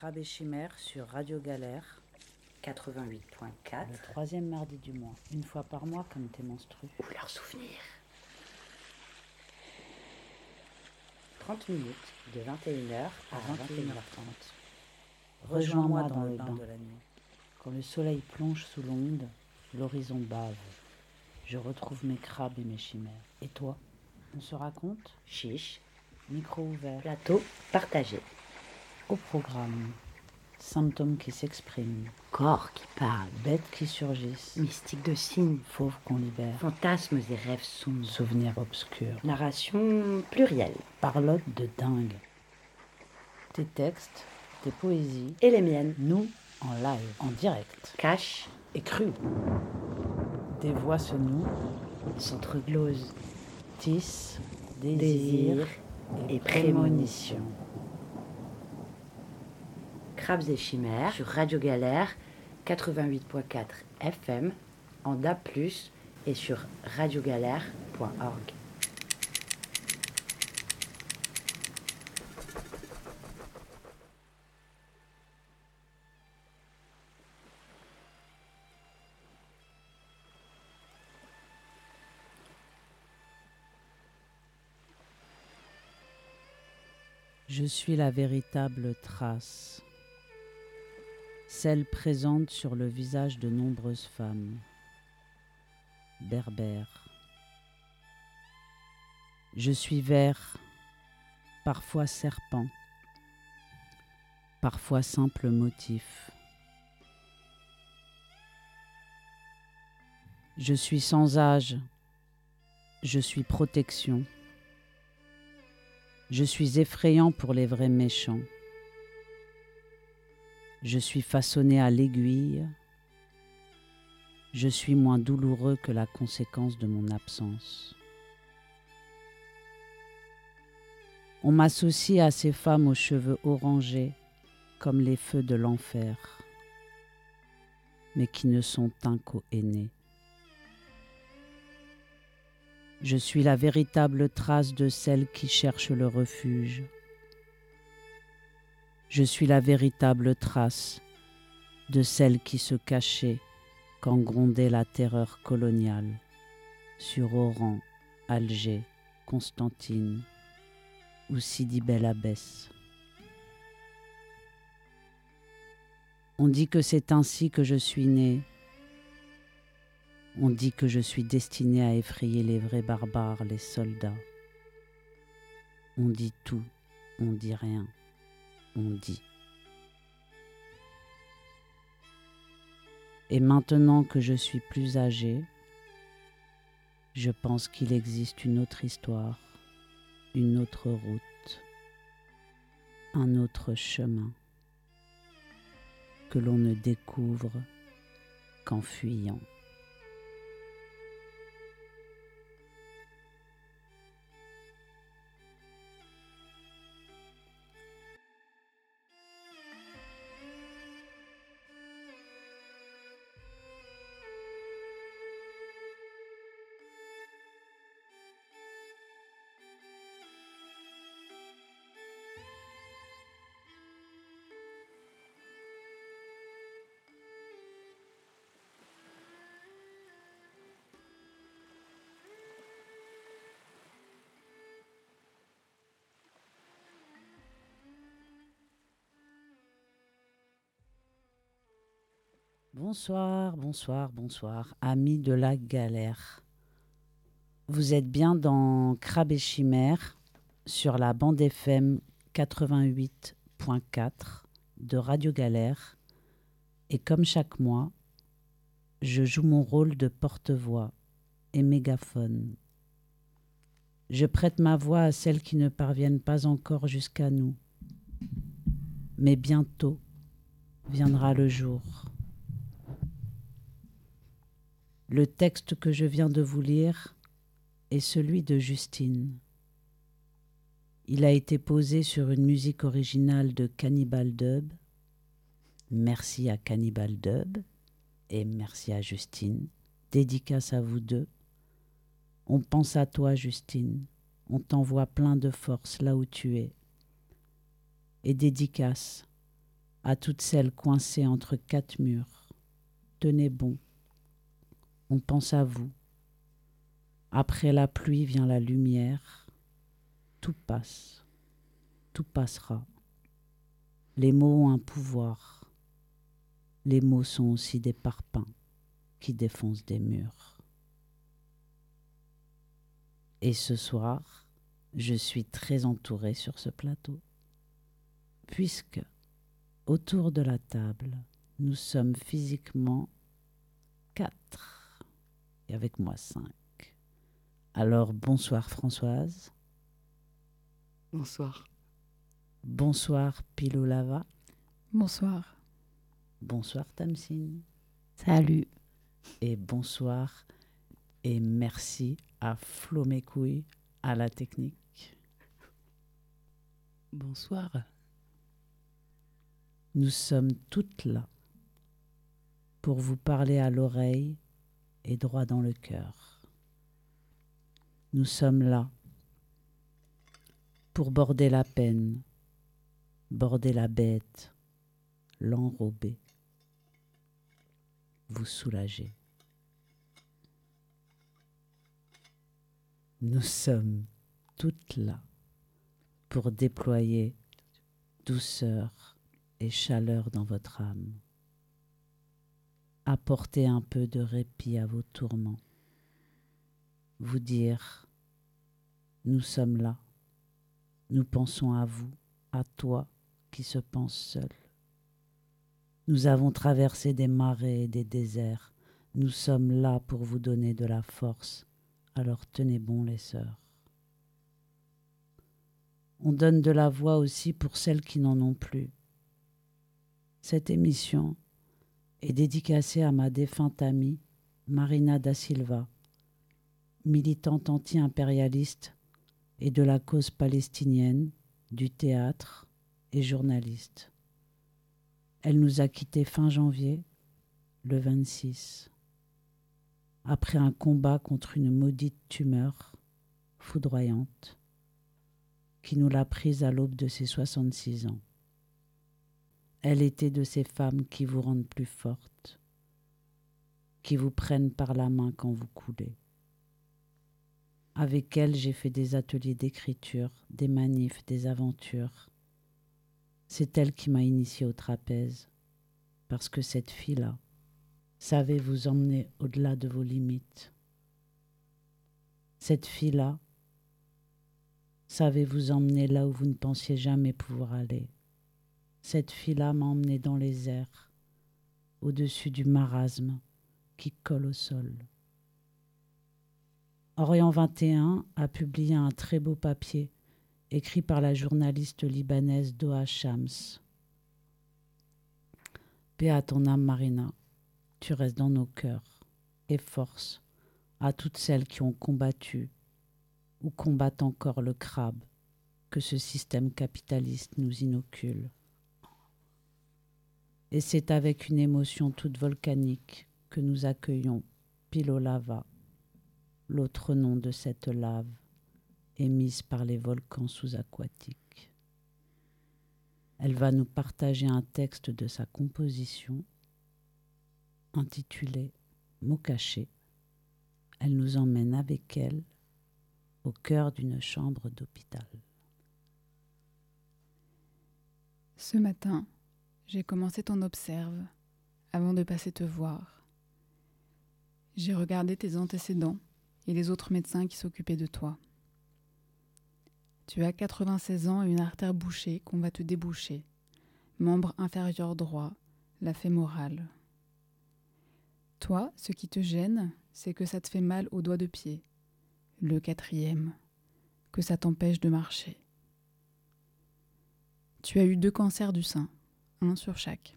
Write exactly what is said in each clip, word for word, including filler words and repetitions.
Crabe et Chimère sur Radio Galère, quatre-vingt-huit point quatre. le troisième mardi du mois, une fois par mois comme tes menstrues. Ou leurs souvenirs. trente minutes de vingt et une heures à vingt et une heures trente. Rejoins-moi dans le bain de la nuit. Quand le soleil plonge sous l'onde, l'horizon bave. Je retrouve mes crabes et mes chimères. Et toi, on se raconte? Chiche, Micro ouvert. plateau partagé. Au programme, symptômes qui s'expriment, Corps qui parle. bêtes qui surgissent, Mystique de signes. fauves qu'on libère, Fantasmes et rêves sombres. souvenirs obscurs, Narration plurielle. parlotte de dingue. Tes textes, tes poésies, Et les miennes. nous en live, en direct Cache, et cru. Des voix se nouent, s'entreglosent. tissent, Désir désir et et prémonition. prémonition. Crabes et chimères sur Radio Galère quatre-vingt-huit point quatre F M en D A B plus, et sur radiogalère point org. Je suis la véritable trace, celle présente sur le visage de nombreuses femmes, berbères. Je suis vert, parfois serpent, parfois simple motif. Je suis sans âge, je suis protection. Je suis effrayant pour les vrais méchants. Je suis façonné à l'aiguille. Je suis moins douloureux que la conséquence de mon absence. On m'associe à ces femmes aux cheveux orangés comme les feux de l'enfer, mais qui ne sont incohénés. Je suis la véritable trace de celle qui cherche le refuge. Je suis la véritable trace de celle qui se cachait quand grondait la terreur coloniale sur Oran, Alger, Constantine ou Sidi Bel Abbès. On dit que c'est ainsi que je suis née. On dit que je suis destinée à effrayer les vrais barbares, les soldats. On dit tout, on dit rien, on dit. Et maintenant que je suis plus âgée, je pense qu'il existe une autre histoire, une autre route, un autre chemin que l'on ne découvre qu'en fuyant. Bonsoir, bonsoir, bonsoir, amis de la galère. Vous êtes bien dans Crabe et Chimère sur la bande F M quatre-vingt-huit point quatre de Radio Galère. Et comme chaque mois, je joue mon rôle de porte-voix et mégaphone. Je prête ma voix à celles qui ne parviennent pas encore jusqu'à nous. Mais bientôt viendra le jour. Le texte que je viens de vous lire est celui de Justine. Il a été posé sur une musique originale de Cannibal Dub. Merci à Cannibal Dub et merci à Justine. Dédicace à vous deux. On pense à toi, Justine. On t'envoie plein de force là où tu es. Et dédicace À toutes celles coincées entre quatre murs, tenez bon, on pense à vous. Après la pluie vient la lumière, tout passe, tout passera. Les mots ont un pouvoir, les mots sont aussi des parpaings qui défoncent des murs. Et ce soir, je suis très entourée sur ce plateau, puisque autour de la table, nous sommes physiquement quatre, et avec moi cinq. Alors bonsoir Françoise. Bonsoir. Bonsoir Pilou Lava. Bonsoir. Bonsoir Tamsine. Salut. Et bonsoir et merci à Flo Mécouille à la technique. Bonsoir. Nous sommes toutes là pour vous parler à l'oreille et droit dans le cœur. Nous sommes là pour border la peine, border la bête, l'enrober, vous soulager. Nous sommes toutes là pour déployer douceur et chaleur dans votre âme. Apporter un peu de répit à vos tourments. Vous dire, nous sommes là, nous pensons à vous, à toi qui se pense seul. Nous avons traversé des marais et des déserts, nous sommes là pour vous donner de la force, alors tenez bon les sœurs. On donne de la voix aussi pour celles qui n'en ont plus. Cette émission est dédicacée à ma défunte amie Marina da Silva, militante anti-impérialiste et de la cause palestinienne, du théâtre et journaliste. Elle nous a quittés fin janvier, le vingt-six, après un combat contre une maudite tumeur foudroyante qui nous l'a prise à l'aube de ses soixante-six ans. Elle était de ces femmes qui vous rendent plus forte, qui vous prennent par la main quand vous coulez. Avec elle, j'ai fait des ateliers d'écriture, des manifs, des aventures. C'est elle qui m'a initiée au trapèze, parce que cette fille-là savait vous emmener au-delà de vos limites. Cette fille-là savait vous emmener là où vous ne pensiez jamais pouvoir aller. Cette fille-là m'a emmené dans les airs, au-dessus du marasme qui colle au sol. Orient vingt et un a publié un très beau papier écrit par la journaliste libanaise Doha Shams. Paix à ton âme, Marina, tu restes dans nos cœurs, et force à toutes celles qui ont combattu ou combattent encore le crabe que ce système capitaliste nous inocule. Et c'est avec une émotion toute volcanique que nous accueillons Pilou Lava, l'autre nom de cette lave émise par les volcans sous-aquatiques. Elle va nous partager un texte de sa composition intitulé « Mots cachés ». Elle nous emmène avec elle au cœur d'une chambre d'hôpital. Ce matin, j'ai commencé ton observe avant de passer te voir. J'ai regardé tes antécédents et les autres médecins qui s'occupaient de toi. Tu as quatre-vingt-seize ans et une artère bouchée qu'on va te déboucher. Membre inférieur droit, la fémorale. Toi, ce qui te gêne, c'est que ça te fait mal au doigt de pied. Le quatrième, que ça t'empêche de marcher. Tu as eu deux cancers du sein, un sur chaque.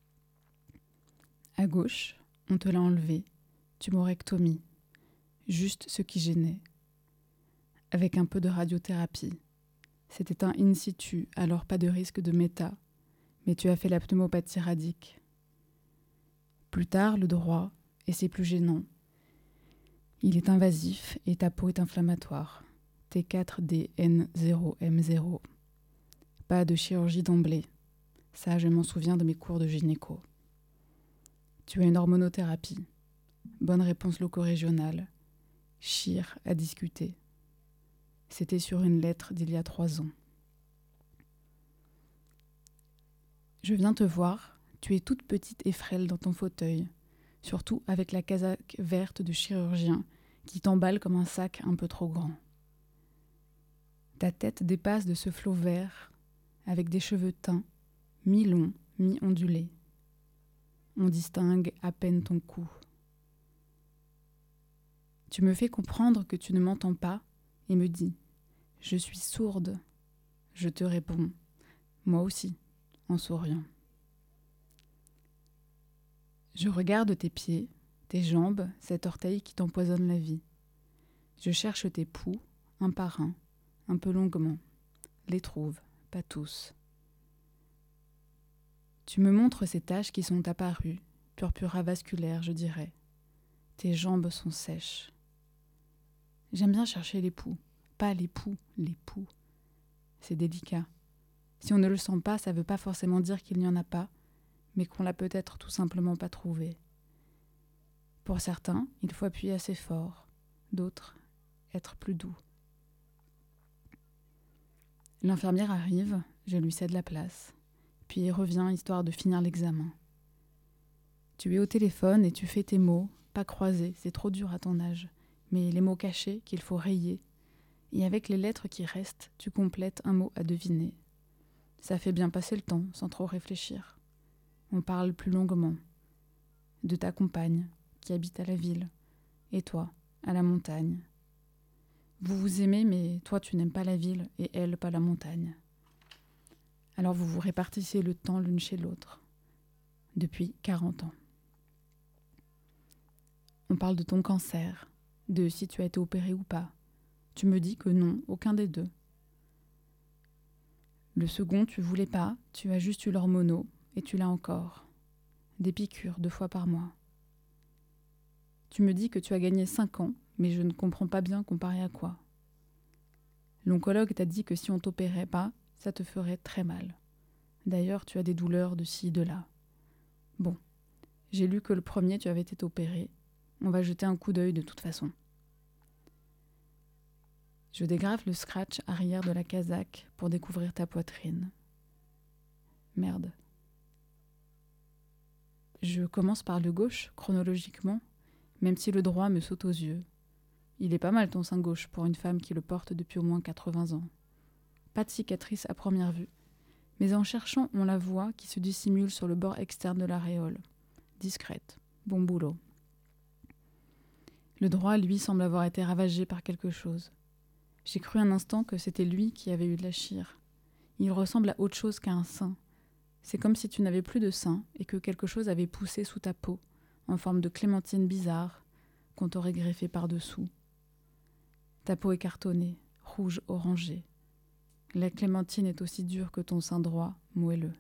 À gauche, on te l'a enlevé, tumorectomie, juste ce qui gênait. Avec un peu de radiothérapie. C'était un in situ, alors pas de risque de méta, mais tu as fait la pneumopathie radique. Plus tard, le droit, et c'est plus gênant. Il est invasif et ta peau est inflammatoire. T quatre D N zéro M zéro. Pas de chirurgie d'emblée. Ça, je m'en souviens de mes cours de gynéco. Tu as une hormonothérapie. Bonne réponse loco-régionale. Chir à discuter. C'était sur une lettre d'il y a trois ans. Je viens te voir, tu es toute petite et frêle dans ton fauteuil, surtout avec la casaque verte de chirurgien qui t'emballe comme un sac un peu trop grand. Ta tête dépasse de ce flot vert, avec des cheveux teints, mi-longs, mi-ondulés. On distingue à peine ton cou. Tu me fais comprendre que tu ne m'entends pas et me dis « Je suis sourde ». Je te réponds « Moi aussi », en souriant. Je regarde tes pieds, tes jambes, cet orteil qui t'empoisonne la vie. Je cherche tes poux, un par un, un peu longuement. Les trouve, pas tous. Tu me montres ces taches qui sont apparues, purpura vasculaire, je dirais. Tes jambes sont sèches. J'aime bien chercher les poux, pas les poux, les poux. C'est délicat. Si on ne le sent pas, ça ne veut pas forcément dire qu'il n'y en a pas, mais qu'on l'a peut-être tout simplement pas trouvé. Pour certains, il faut appuyer assez fort, d'autres, être plus doux. L'infirmière arrive, je lui cède la place, puis revient histoire de finir l'examen. Tu es au téléphone et tu fais tes mots, pas croisés, c'est trop dur à ton âge, mais les mots cachés qu'il faut rayer, et avec les lettres qui restent, tu complètes un mot à deviner. Ça fait bien passer le temps, sans trop réfléchir. On parle plus longuement. De ta compagne, qui habite à la ville, et toi, à la montagne. Vous vous aimez, mais toi tu n'aimes pas la ville, et elle pas la montagne. Alors vous vous répartissez le temps l'une chez l'autre. Depuis quarante ans. On parle de ton cancer, de si tu as été opéré ou pas. Tu me dis que non, aucun des deux. Le second, tu voulais pas, tu as juste eu l'hormono, et tu l'as encore. Des piqûres deux fois par mois. Tu me dis que tu as gagné cinq ans, mais je ne comprends pas bien comparé à quoi. L'oncologue t'a dit que si on t'opérait pas, ça te ferait très mal. D'ailleurs, tu as des douleurs de ci, de là. Bon, j'ai lu que le premier, tu avais été opéré. On va jeter un coup d'œil de toute façon. Je dégrave le scratch arrière de la casaque pour découvrir ta poitrine. Merde. Je commence par le gauche, chronologiquement, même si le droit me saute aux yeux. Il est pas mal ton sein gauche pour une femme qui le porte depuis au moins quatre-vingts ans. Pas de cicatrice à première vue, mais en cherchant, on la voit qui se dissimule sur le bord externe de l'aréole. Discrète, bon boulot. Le droit, lui, semble avoir été ravagé par quelque chose. J'ai cru un instant que c'était lui qui avait eu de la chire. Il ressemble à autre chose qu'à un sein. C'est comme si tu n'avais plus de sein et que quelque chose avait poussé sous ta peau, en forme de clémentine bizarre, qu'on t'aurait greffé par-dessous. Ta peau est cartonnée, rouge orangé. La clémentine est aussi dure que ton sein droit, moelleux.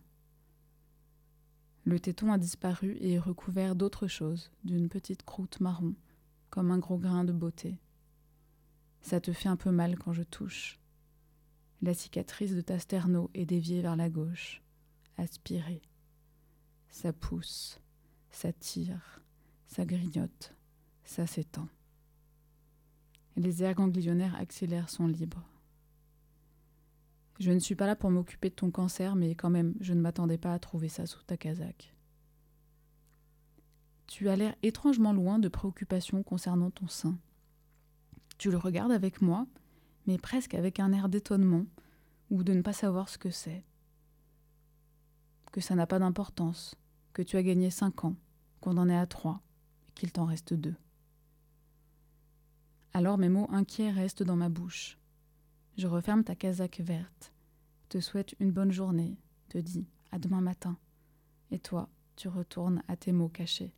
Le téton a disparu et est recouvert d'autre chose, d'une petite croûte marron, comme un gros grain de beauté. Ça te fait un peu mal quand je touche. La cicatrice de ta sterno est déviée vers la gauche, aspirée. Ça pousse, ça tire, ça grignote, ça s'étend. Les aires ganglionnaires axillaires sont libres. Je ne suis pas là pour m'occuper de ton cancer, mais quand même, je ne m'attendais pas à trouver ça sous ta casaque. Tu as l'air étrangement loin de préoccupations concernant ton sein. Tu le regardes avec moi, mais presque avec un air d'étonnement, ou de ne pas savoir ce que c'est. Que ça n'a pas d'importance, que tu as gagné cinq ans, qu'on en est à trois, et qu'il t'en reste deux. Alors mes mots inquiets restent dans ma bouche. Je referme ta casaque verte, te souhaite une bonne journée, te dis à demain matin, et toi, tu retournes à tes mots cachés.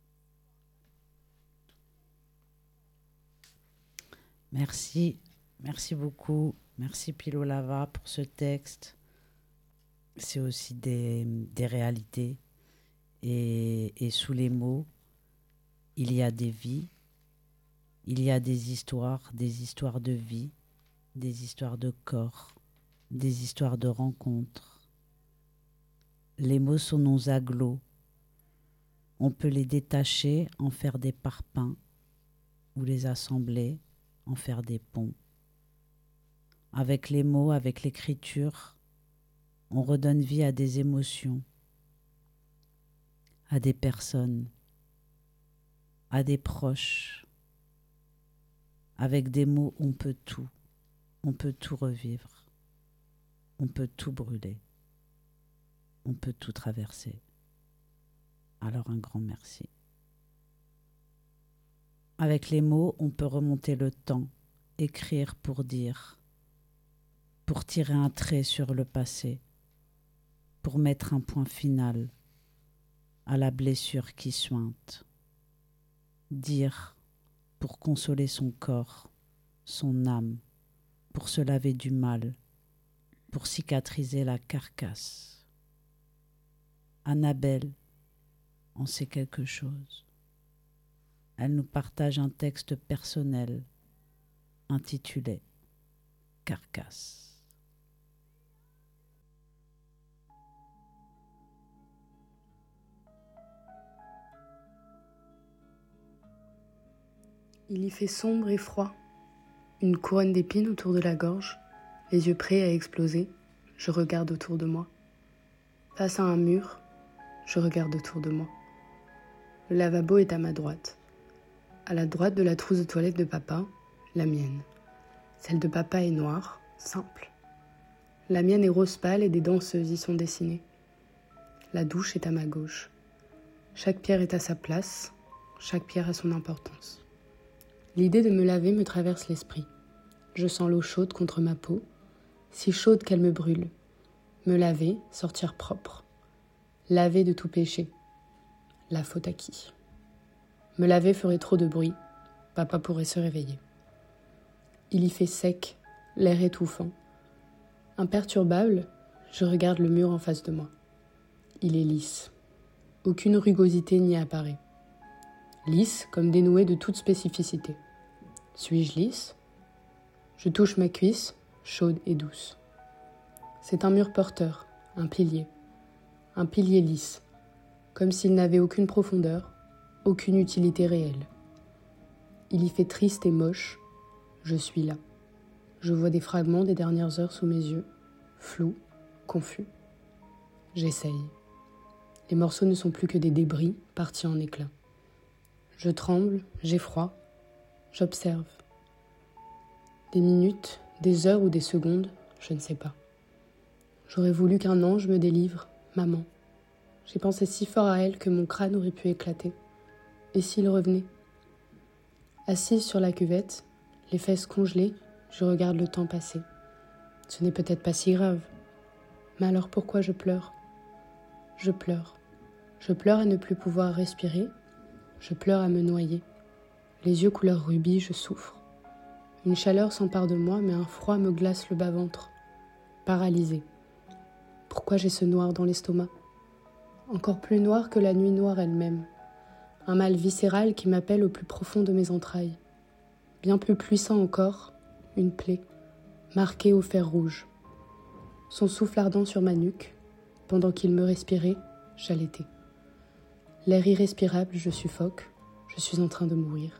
Merci, merci beaucoup. Merci Pilo Lava pour ce texte. C'est aussi des, des réalités. Et, et sous les mots, il y a des vies, il y a des histoires, des histoires de vie, des histoires de corps, des histoires de rencontres. Les mots sont nos agglos. On peut les détacher, en faire des parpaings, ou les assembler, en faire des ponts. Avec les mots, avec l'écriture, on redonne vie à des émotions, à des personnes, à des proches. Avec des mots, on peut tout, on peut tout revivre, on peut tout brûler, on peut tout traverser. Alors un grand merci. Avec les mots, on peut remonter le temps, écrire pour dire, pour tirer un trait sur le passé, pour mettre un point final à la blessure qui suinte. Dire pour consoler son corps, son âme, pour se laver du mal, pour cicatriser la carcasse. Annabelle en sait quelque chose. Elle nous partage un texte personnel intitulé « Carcasse ». Il y fait sombre et froid, une couronne d'épines autour de la gorge, les yeux prêts à exploser, je regarde autour de moi. Face à un mur, je regarde autour de moi. Le lavabo est à ma droite. À la droite de la trousse de toilette de papa, la mienne. Celle de papa est noire, simple. La mienne est rose pâle et des danseuses y sont dessinées. La douche est à ma gauche. Chaque pierre est à sa place, chaque pierre a son importance. L'idée de me laver me traverse l'esprit. Je sens l'eau chaude contre ma peau, si chaude qu'elle me brûle. Me laver, sortir propre. Laver de tout péché. La faute à qui ? Me laver ferait trop de bruit. Papa pourrait se réveiller. Il y fait sec, l'air étouffant. Imperturbable, je regarde le mur en face de moi. Il est lisse. Aucune rugosité n'y apparaît. Lisse comme dénoué de toute spécificité. Suis-je lisse ? Je touche ma cuisse, chaude et douce. C'est un mur porteur, un pilier. Un pilier lisse, comme s'il n'avait aucune profondeur, aucune utilité réelle. Il y fait triste et moche, je suis là. Je vois des fragments des dernières heures sous mes yeux, flous, confus. J'essaye. Les morceaux ne sont plus que des débris partis en éclats. Je tremble, j'ai froid, j'observe. Des minutes, des heures ou des secondes, je ne sais pas. J'aurais voulu qu'un ange me délivre, maman. J'ai pensé si fort à elle que mon crâne aurait pu éclater. Et s'il revenait ? Assise sur la cuvette, les fesses congelées, je regarde le temps passer. Ce n'est peut-être pas si grave. Mais alors pourquoi je pleure ? Je pleure. Je pleure à ne plus pouvoir respirer. Je pleure à me noyer. Les yeux couleur rubis, je souffre. Une chaleur s'empare de moi, mais un froid me glace le bas-ventre. Paralysée. Pourquoi j'ai ce noir dans l'estomac ? Encore plus noir que la nuit noire elle-même. Un mal viscéral qui m'appelle au plus profond de mes entrailles. Bien plus puissant encore, une plaie, marquée au fer rouge. Son souffle ardent sur ma nuque, pendant qu'il me respirait, j'allaitais. L'air irrespirable, je suffoque, je suis en train de mourir.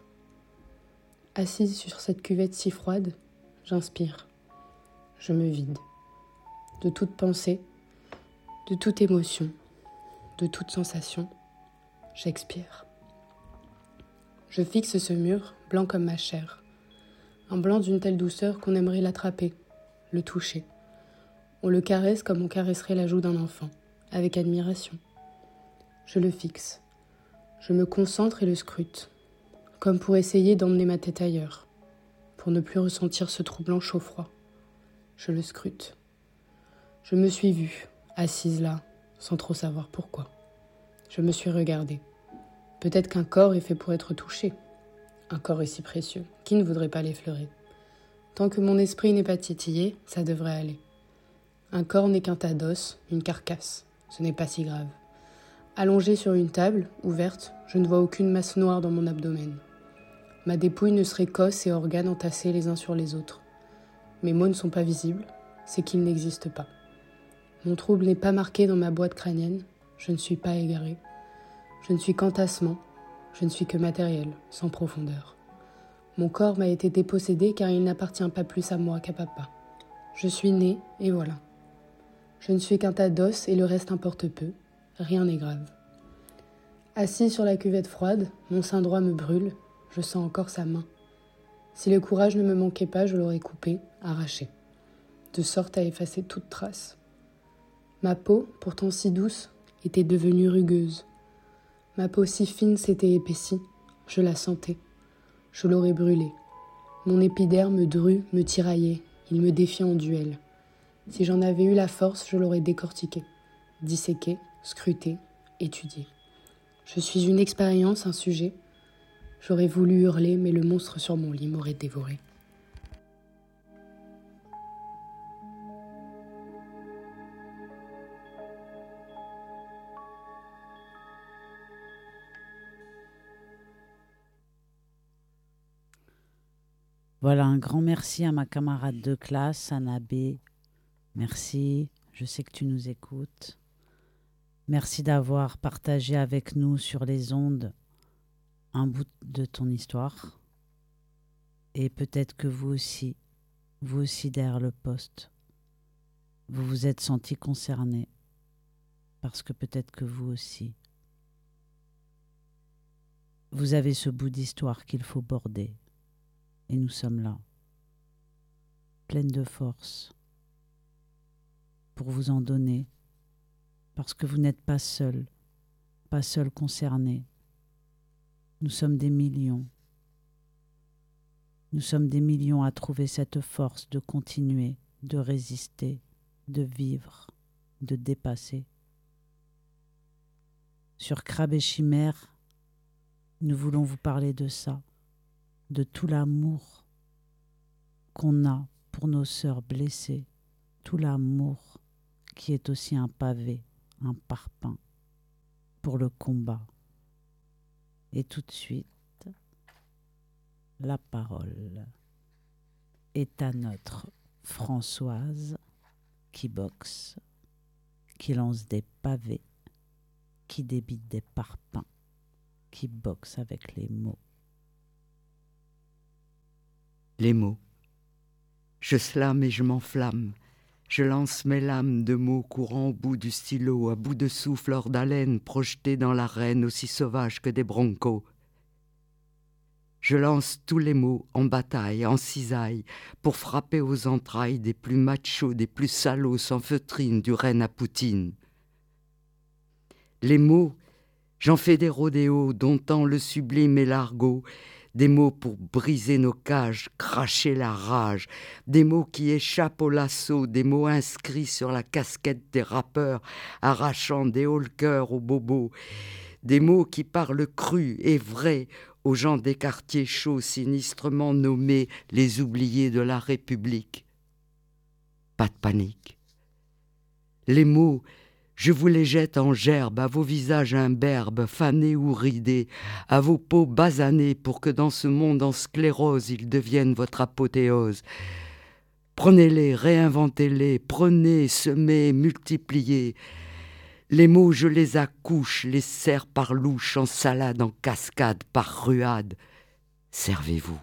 Assise sur cette cuvette si froide, j'inspire. Je me vide. De toute pensée, de toute émotion, de toute sensation, j'expire. Je fixe ce mur, blanc comme ma chair. Un blanc d'une telle douceur qu'on aimerait l'attraper, le toucher. On le caresse comme on caresserait la joue d'un enfant, avec admiration. Je le fixe. Je me concentre et le scrute, comme pour essayer d'emmener ma tête ailleurs, pour ne plus ressentir ce troublant chaud-froid. Je le scrute. Je me suis vue, assise là, sans trop savoir pourquoi. Je me suis regardée. Peut-être qu'un corps est fait pour être touché. Un corps est si précieux, qui ne voudrait pas l'effleurer ? Tant que mon esprit n'est pas titillé, ça devrait aller. Un corps n'est qu'un tas d'os, une carcasse. Ce n'est pas si grave. Allongée sur une table, ouverte, je ne vois aucune masse noire dans mon abdomen. Ma dépouille ne serait qu'os et organes entassés les uns sur les autres. Mes mots ne sont pas visibles, c'est qu'ils n'existent pas. Mon trouble n'est pas marqué dans ma boîte crânienne, je ne suis pas égaré. Je ne suis qu'entassement, je ne suis que matériel, sans profondeur. Mon corps m'a été dépossédé car il n'appartient pas plus à moi qu'à papa. Je suis né et voilà. Je ne suis qu'un tas d'os et le reste importe peu, rien n'est grave. Assis sur la cuvette froide, mon sein droit me brûle, je sens encore sa main. Si le courage ne me manquait pas, je l'aurais coupé, arraché, de sorte à effacer toute trace. Ma peau, pourtant si douce, était devenue rugueuse. Ma peau si fine s'était épaissie, je la sentais. Je l'aurais brûlée. Mon épiderme dru me tiraillait, il me défiait en duel. Si j'en avais eu la force, je l'aurais décortiqué, disséqué, scruté, étudié. Je suis une expérience, un sujet. J'aurais voulu hurler, mais le monstre sur mon lit m'aurait dévoré. Voilà, un grand merci à ma camarade de classe, Anna B. Merci, je sais que tu nous écoutes. Merci d'avoir partagé avec nous sur les ondes un bout de ton histoire. Et peut-être que vous aussi, vous aussi derrière le poste, vous vous êtes sentis concernés. Parce que peut-être que vous aussi, vous avez ce bout d'histoire qu'il faut border. Et nous sommes là, pleines de force, pour vous en donner, parce que vous n'êtes pas seuls, pas seuls concernés. Nous sommes des millions. Nous sommes des millions à trouver cette force de continuer, de résister, de vivre, de dépasser. Sur Crabe et Chimère, nous voulons vous parler de ça, de tout l'amour qu'on a pour nos sœurs blessées, tout l'amour qui est aussi un pavé, un parpaing pour le combat. Et tout de suite, la parole est à notre Françoise qui boxe, qui lance des pavés, qui débite des parpaings, qui boxe avec les mots. Les mots. Je slame et je m'enflamme. Je lance mes lames de mots courant au bout du stylo, à bout de souffle hors d'haleine, projetés dans l'arène aussi sauvage que des broncos. Je lance tous les mots en bataille, en cisaille, pour frapper aux entrailles des plus machos, des plus salauds sans feutrine du renne à Poutine. Les mots, j'en fais des rodéos, domptant le sublime et l'argot, des mots pour briser nos cages, cracher la rage, des mots qui échappent au lasso, des mots inscrits sur la casquette des rappeurs, arrachant des hauts le cœur aux bobos, des mots qui parlent cru et vrai aux gens des quartiers chauds sinistrement nommés les oubliés de la République. Pas de panique. Les mots, je vous les jette en gerbe à vos visages imberbes, fanés ou ridés, à vos peaux basanées pour que dans ce monde en sclérose ils deviennent votre apothéose. Prenez-les, réinventez-les, prenez, semez, multipliez. Les mots, je les accouche, les sers par louche, en salade, en cascade, par ruade. Servez-vous.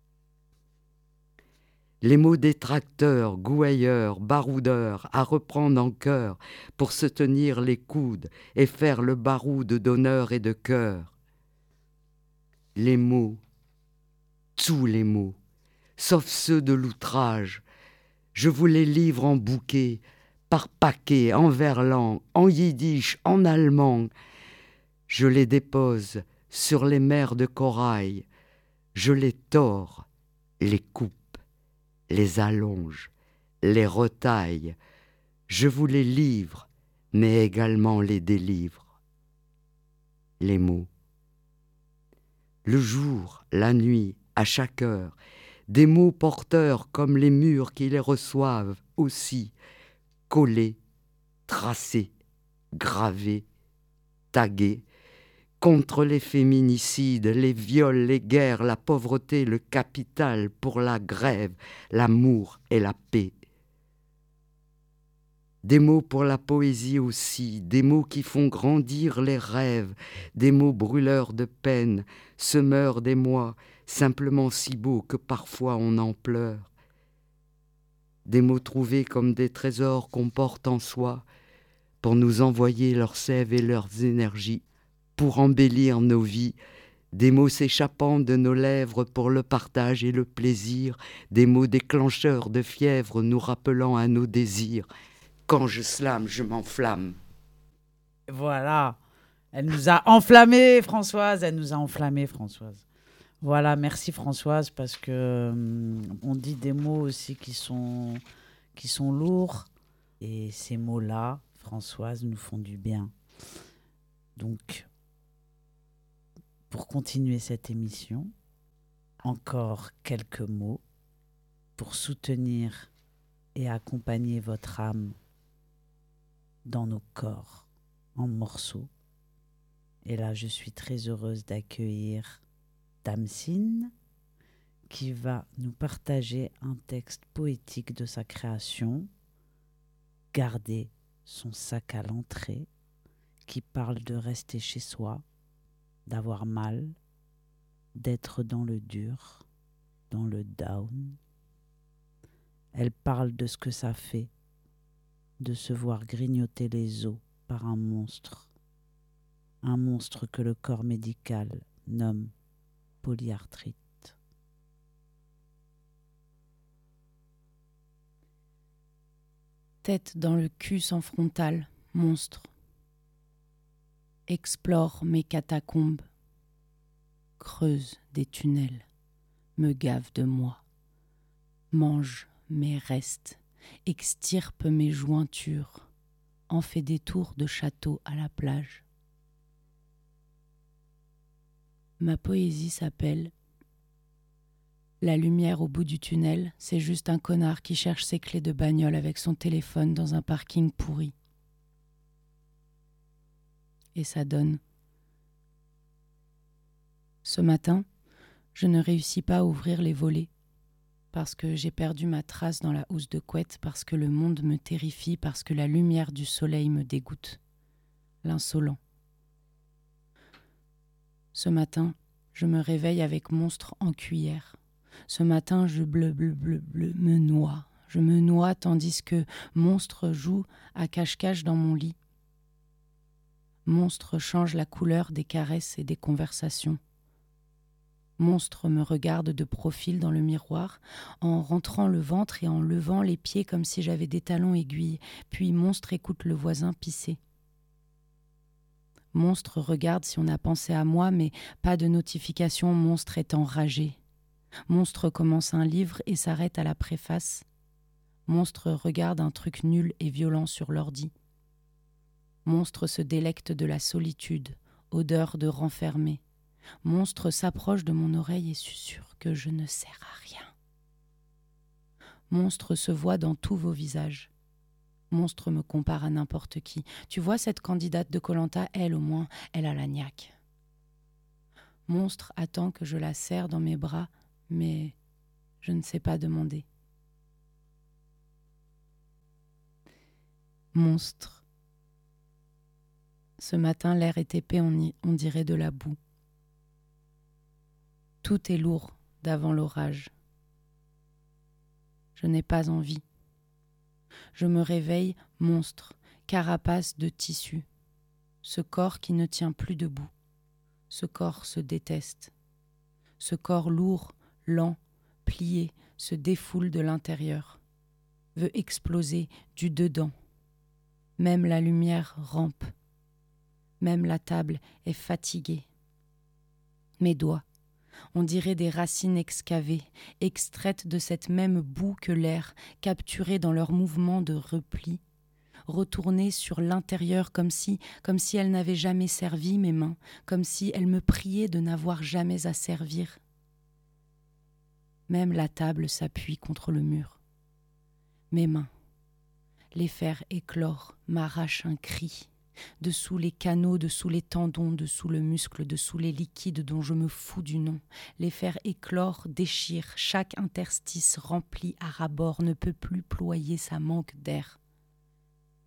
Les mots détracteurs, gouailleurs, baroudeurs, à reprendre en chœur pour se tenir les coudes et faire le baroud d'honneur et de cœur. Les mots, tous les mots, sauf ceux de l'outrage, je vous les livre en bouquet, par paquet, en verlan, en yiddish, en allemand. Je les dépose sur les mers de corail, je les tords, les coupe, les allonge, les retaille, je vous les livre, mais également les délivre. Les mots. Le jour, la nuit, à chaque heure, des mots porteurs comme les murs qui les reçoivent aussi, collés, tracés, gravés, tagués, contre les féminicides, les viols, les guerres, la pauvreté, le capital, pour la grève, l'amour et la paix. Des mots pour la poésie aussi, des mots qui font grandir les rêves, des mots brûleurs de peine, semeurs d'émoi, simplement si beaux que parfois on en pleure. Des mots trouvés comme des trésors qu'on porte en soi, pour nous envoyer leur sève et leurs énergies, pour embellir nos vies, des mots s'échappant de nos lèvres pour le partage et le plaisir, des mots déclencheurs de fièvre nous rappelant à nos désirs. Quand je slame, je m'enflamme. Voilà. Elle nous a enflammés, Françoise. Elle nous a enflammés, Françoise. Voilà, merci Françoise, parce que hum, on dit des mots aussi qui sont, qui sont lourds. Et ces mots-là, Françoise, nous font du bien. Donc, pour continuer cette émission, encore quelques mots pour soutenir et accompagner votre âme dans nos corps en morceaux. Et là, je suis très heureuse d'accueillir Tamsine, qui va nous partager un texte poétique de sa création, Garder son sac à l'entrée, qui parle de rester chez soi, d'avoir mal, d'être dans le dur, dans le down. Elle parle de ce que ça fait de se voir grignoter les os par un monstre, un monstre que le corps médical nomme polyarthrite. Tête dans le cul sans frontal, monstre. Explore mes catacombes, creuse des tunnels, me gave de moi, mange mes restes, extirpe mes jointures, en fait des tours de château à la plage. Ma poésie s'appelle « La lumière au bout du tunnel, c'est juste un connard qui cherche ses clés de bagnole avec son téléphone dans un parking pourri. » Et ça donne. Ce matin, je ne réussis pas à ouvrir les volets parce que j'ai perdu ma trace dans la housse de couette, parce que le monde me terrifie, parce que la lumière du soleil me dégoûte. L'insolent. Ce matin, je me réveille avec monstre en cuillère. Ce matin, je bleu, bleu, bleu, bleu, me noie. Je me noie tandis que monstre joue à cache-cache dans mon lit. Monstre change la couleur des caresses et des conversations. Monstre me regarde de profil dans le miroir, en rentrant le ventre et en levant les pieds comme si j'avais des talons aiguilles. Puis monstre écoute le voisin pisser. Monstre regarde si on a pensé à moi, mais pas de notification, monstre est enragé. Monstre commence un livre et s'arrête à la préface. Monstre regarde un truc nul et violent sur l'ordi. Monstre se délecte de la solitude, odeur de renfermé. Monstre s'approche de mon oreille et susurre que je ne sers à rien. Monstre se voit dans tous vos visages. Monstre me compare à n'importe qui. Tu vois cette candidate de Koh-Lanta, elle au moins, elle a la niaque. Monstre attend que je la serre dans mes bras, mais je ne sais pas demander. Monstre. Ce matin, l'air est épais, on, y, on dirait de la boue. Tout est lourd d'avant l'orage. Je n'ai pas envie. Je me réveille monstre, carapace de tissu. Ce corps qui ne tient plus debout. Ce corps se déteste. Ce corps lourd, lent, plié, se défoule de l'intérieur. Veut exploser du dedans. Même la lumière rampe. Même la table est fatiguée. Mes doigts, on dirait des racines excavées, extraites de cette même boue que l'air, capturées dans leur mouvement de repli, retournées sur l'intérieur comme si, comme si elles n'avaient jamais servi mes mains, comme si elles me priaient de n'avoir jamais à servir. Même la table s'appuie contre le mur. Mes mains, les faire éclore, m'arrachent un cri. Dessous les canaux, dessous les tendons, dessous le muscle, dessous les liquides dont je me fous du nom. Les faire éclore, déchire, chaque interstice rempli à ras-bord ne peut plus ployer sa manque d'air.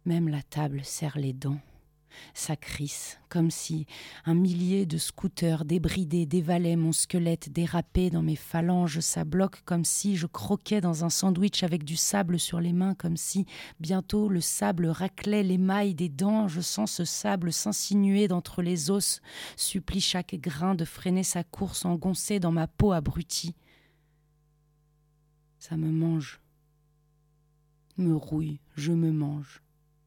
Même la table serre les dents. Ça crisse, comme si un millier de scooters débridés dévalaient mon squelette dérapé dans mes phalanges. Ça bloque comme si je croquais dans un sandwich avec du sable sur les mains, comme si bientôt le sable raclait l'émail des dents. Je sens ce sable s'insinuer d'entre les os, supplie chaque grain de freiner sa course engoncée dans ma peau abrutie. Ça me mange, me rouille, je me mange.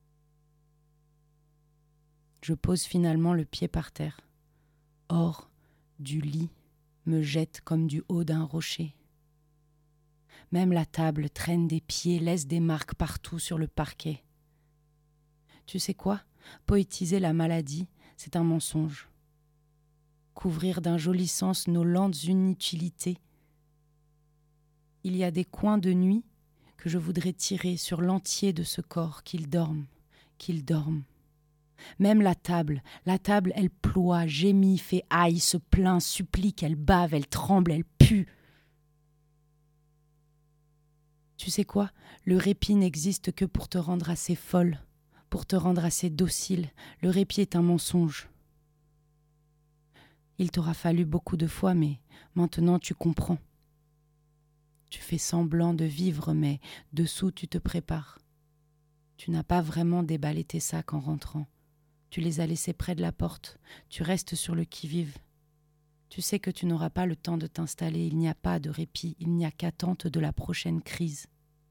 Je pose finalement le pied par terre. Hors du lit me jette comme du haut d'un rocher. Même la table traîne des pieds, laisse des marques partout sur le parquet. Tu sais quoi ? Poétiser la maladie, c'est un mensonge. Couvrir d'un joli sens nos lentes inutilités. Il y a des coins de nuit que je voudrais tirer sur l'entier de ce corps, qu'il dorme, qu'il dorme. Même la table, la table, elle ploie, gémit, fait aïe, se plaint, supplique, elle bave, elle tremble, elle pue. Tu sais quoi ? Le répit n'existe que pour te rendre assez folle, pour te rendre assez docile. Le répit est un mensonge. Il t'aura fallu beaucoup de fois, mais maintenant tu comprends. Tu fais semblant de vivre, mais dessous tu te prépares. Tu n'as pas vraiment déballé tes sacs en rentrant. Tu les as laissés près de la porte. Tu restes sur le qui-vive. Tu sais que tu n'auras pas le temps de t'installer. Il n'y a pas de répit. Il n'y a qu'attente de la prochaine crise.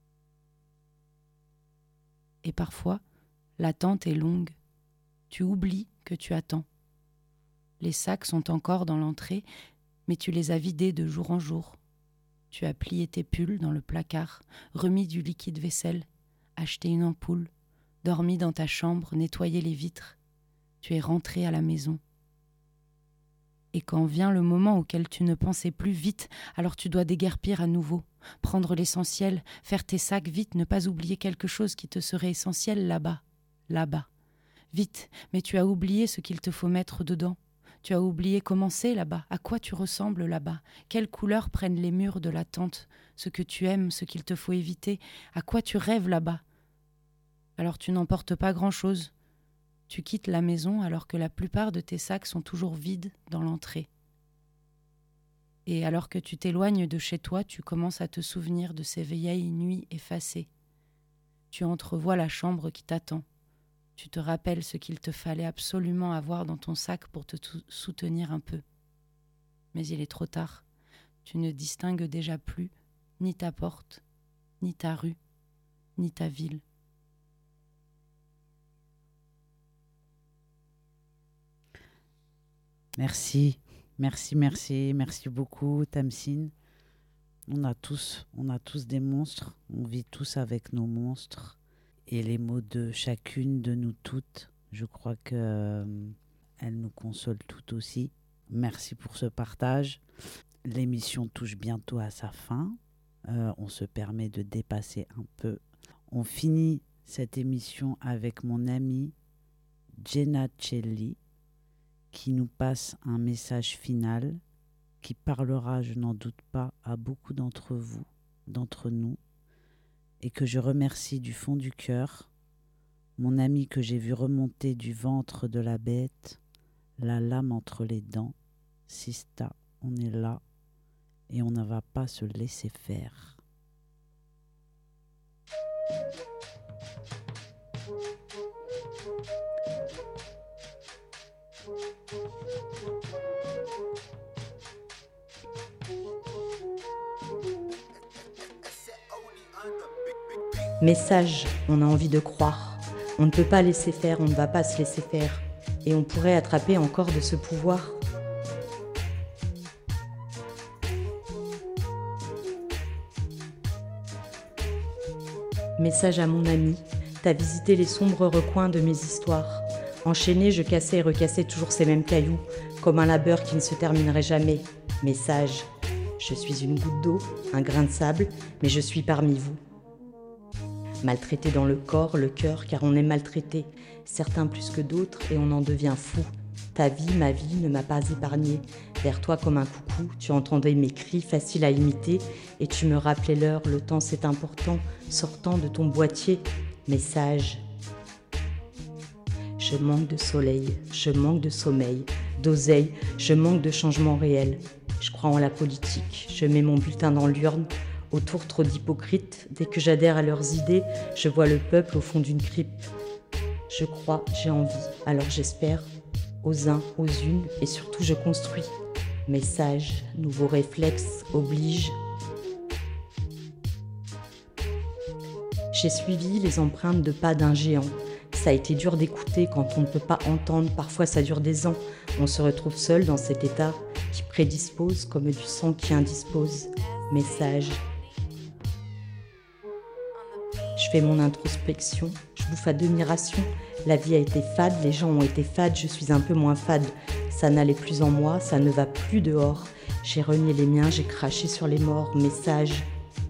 Et parfois, l'attente est longue. Tu oublies que tu attends. Les sacs sont encore dans l'entrée, mais tu les as vidés de jour en jour. Tu as plié tes pulls dans le placard, remis du liquide vaisselle, acheté une ampoule, dormi dans ta chambre, nettoyé les vitres. Tu es rentré à la maison. Et quand vient le moment auquel tu ne pensais plus vite, alors tu dois déguerpir à nouveau, prendre l'essentiel, faire tes sacs vite, ne pas oublier quelque chose qui te serait essentiel là-bas, là-bas. Vite, mais tu as oublié ce qu'il te faut mettre dedans. Tu as oublié comment c'est là-bas, à quoi tu ressembles là-bas, quelles couleurs prennent les murs de la tente, ce que tu aimes, ce qu'il te faut éviter, à quoi tu rêves là-bas. Alors tu n'emportes pas grand-chose. Tu quittes la maison alors que la plupart de tes sacs sont toujours vides dans l'entrée. Et alors que tu t'éloignes de chez toi, tu commences à te souvenir de ces vieilles nuits effacées. Tu entrevois la chambre qui t'attend. Tu te rappelles ce qu'il te fallait absolument avoir dans ton sac pour te t- soutenir un peu. Mais il est trop tard. Tu ne distingues déjà plus ni ta porte, ni ta rue, ni ta ville. Merci, merci, merci, merci beaucoup, Tamsine. On a tous, on a tous des monstres, on vit tous avec nos monstres. Et les mots de chacune de nous toutes, je crois qu'elles euh, nous consolent toutes aussi. Merci pour ce partage. L'émission touche bientôt à sa fin. Euh, on se permet de dépasser un peu. On finit cette émission avec mon amie Jenna Celli, qui nous passe un message final qui parlera, je n'en doute pas, à beaucoup d'entre vous, d'entre nous, et que je remercie du fond du cœur, mon ami que j'ai vu remonter du ventre de la bête, la lame entre les dents. Sista, on est là et on ne va pas se laisser faire. Message, on a envie de croire. On ne peut pas laisser faire, on ne va pas se laisser faire. Et on pourrait attraper encore de ce pouvoir. Message à mon ami, t'as visité les sombres recoins de mes histoires. Enchaîné, je cassais et recassais toujours ces mêmes cailloux, comme un labeur qui ne se terminerait jamais. Message, je suis une goutte d'eau, un grain de sable, mais je suis parmi vous. Maltraité dans le corps, le cœur, car on est maltraité, certains plus que d'autres, et on en devient fou. Ta vie, ma vie, ne m'a pas épargné. Vers toi comme un coucou, tu entendais mes cris, faciles à imiter, et tu me rappelais l'heure, le temps c'est important, sortant de ton boîtier. Message, Je manque de soleil, je manque de sommeil, d'oseille, je manque de changement réel. Je crois en la politique, je mets mon bulletin dans l'urne. Autour trop d'hypocrites, dès que j'adhère à leurs idées, je vois le peuple au fond d'une crypte. Je crois, j'ai envie, alors j'espère, aux uns, aux unes, et surtout je construis. Message, nouveaux réflexes, oblige. J'ai suivi les empreintes de pas d'un géant. Ça a été dur d'écouter quand on ne peut pas entendre, parfois ça dure des ans. On se retrouve seul dans cet état qui prédispose comme du sang qui indispose. Message. Je fais mon introspection, je bouffe à demi-ration. La vie a été fade, les gens ont été fades, je suis un peu moins fade. Ça n'allait plus en moi, ça ne va plus dehors. J'ai renié les miens, j'ai craché sur les morts. Message.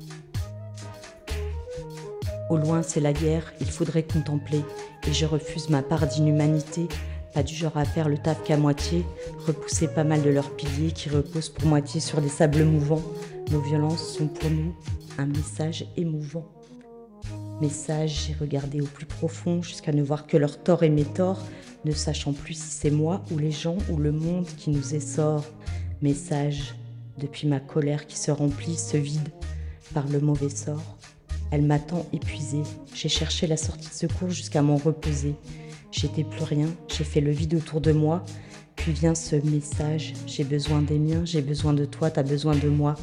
Au loin, c'est la guerre, il faudrait contempler. Et je refuse ma part d'inhumanité. Pas du genre à faire le taf qu'à moitié. Repousser pas mal de leurs piliers qui reposent pour moitié sur des sables mouvants. Nos violences sont pour nous un message émouvant. Message, j'ai regardé au plus profond jusqu'à ne voir que leur tort et mes torts, ne sachant plus si c'est moi ou les gens ou le monde qui nous essore. Message, depuis ma colère qui se remplit, se vide par le mauvais sort. Elle m'attend épuisée, j'ai cherché la sortie de secours jusqu'à m'en reposer. J'étais plus rien, j'ai fait le vide autour de moi, puis vient ce message, j'ai besoin des miens, j'ai besoin de toi, t'as besoin de moi.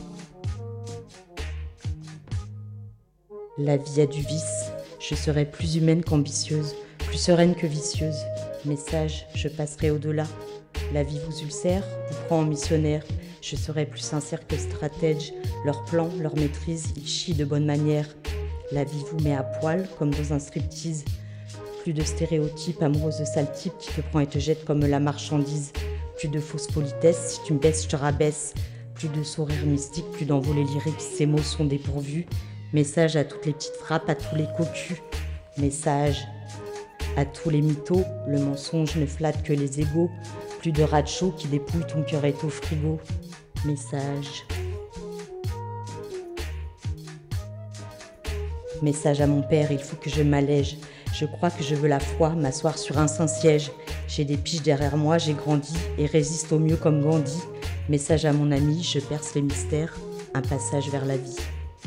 La vie a du vice, je serai plus humaine qu'ambitieuse, plus sereine que vicieuse. Message, je passerai au-delà. La vie vous ulcère, vous prend en missionnaire. Je serai plus sincère que stratège. Leur plan, leur maîtrise, ils chient de bonne manière. La vie vous met à poil, comme dans un striptease. Plus de stéréotypes amoureuses de sale type qui te prend et te jette comme la marchandise. Plus de fausses politesses, si tu me baisses, je te rabaisse. Plus de sourires mystiques, plus d'envolées lyriques, ces mots sont dépourvus. Message à toutes les petites frappes, à tous les cocus. Message à tous les mythos, le mensonge ne flatte que les égaux. Plus de rats de chaud qui dépouillent ton cœur est au frigo. Message. Message à mon père, il faut que je m'allège. Je crois que je veux la foi, m'asseoir sur un saint siège. J'ai des piges derrière moi, j'ai grandi et résiste au mieux comme Gandhi. Message à mon ami, je perce les mystères, un passage vers la vie.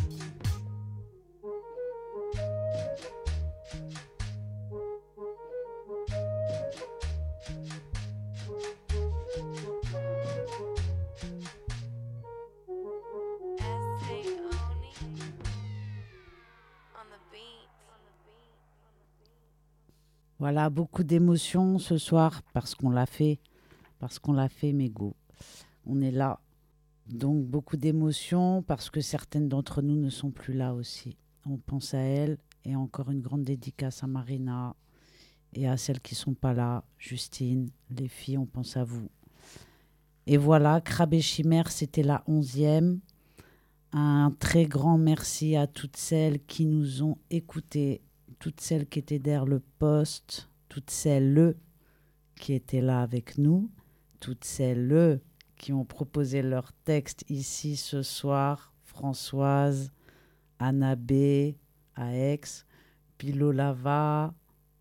Voilà, beaucoup d'émotions ce soir parce qu'on l'a fait, parce qu'on l'a fait, Mégo. On est là. Donc, beaucoup d'émotions parce que certaines d'entre nous ne sont plus là aussi. On pense à elles et encore une grande dédicace à Marina et à celles qui ne sont pas là. Justine, les filles, on pense à vous. Et voilà, Crabe et Chimère, c'était la onzième. Un très grand merci à toutes celles qui nous ont écoutés, toutes celles qui étaient derrière le poste, toutes celles qui étaient là avec nous, toutes celles qui ont proposé leur texte ici ce soir, Françoise, Anna B, à Aix, Pilo Lava,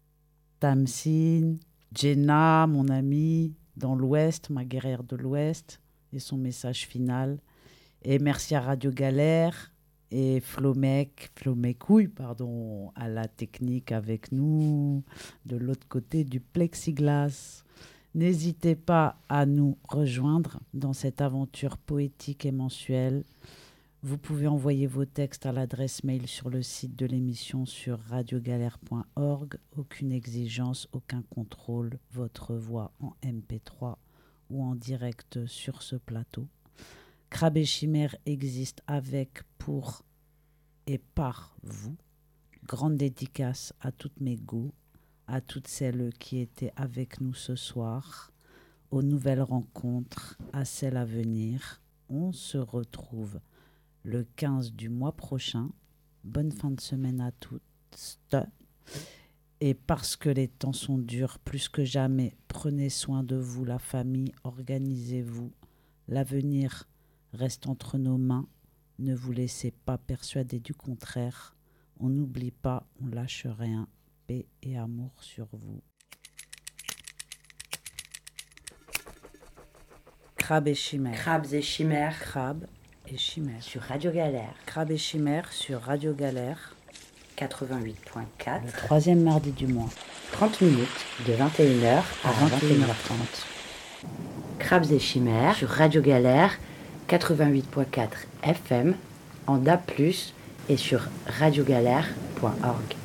Tamsine, Jenna, mon amie, dans l'Ouest, ma guerrière de l'Ouest, et son message final. Et merci à Radio Galère et Flomec, Flomecouille, pardon, à la technique avec nous, de l'autre côté du plexiglas. N'hésitez pas à nous rejoindre dans cette aventure poétique et mensuelle. Vous pouvez envoyer vos textes à l'adresse mail sur le site de l'émission sur radio galère point org. Aucune exigence, aucun contrôle. Votre voix en M P trois ou en direct sur ce plateau. Crabe et Chimère existe avec, pour et par vous. Grande dédicace à toutes mes go, à toutes celles qui étaient avec nous ce soir, aux nouvelles rencontres, à celles à venir. On se retrouve le quinze du mois prochain. Bonne fin de semaine à toutes. Et parce que les temps sont durs, plus que jamais, prenez soin de vous, la famille, organisez-vous. L'avenir reste entre nos mains. Ne vous laissez pas persuader du contraire. On n'oublie pas, on lâche rien. Paix et amour sur vous. Crabe et chimère. Crabes et chimères Crabe et chimère. sur Radio Galère Crabe et chimère sur Radio Galère. quatre-vingt-huit point quatre. Le troisième mardi du mois. trente minutes de vingt et une heures à À vingt et une heures vingt et une heures trente. Crabes et chimères sur Radio Galère quatre-vingt-huit point quatre F M en D A B plus, et sur radiogalère point org.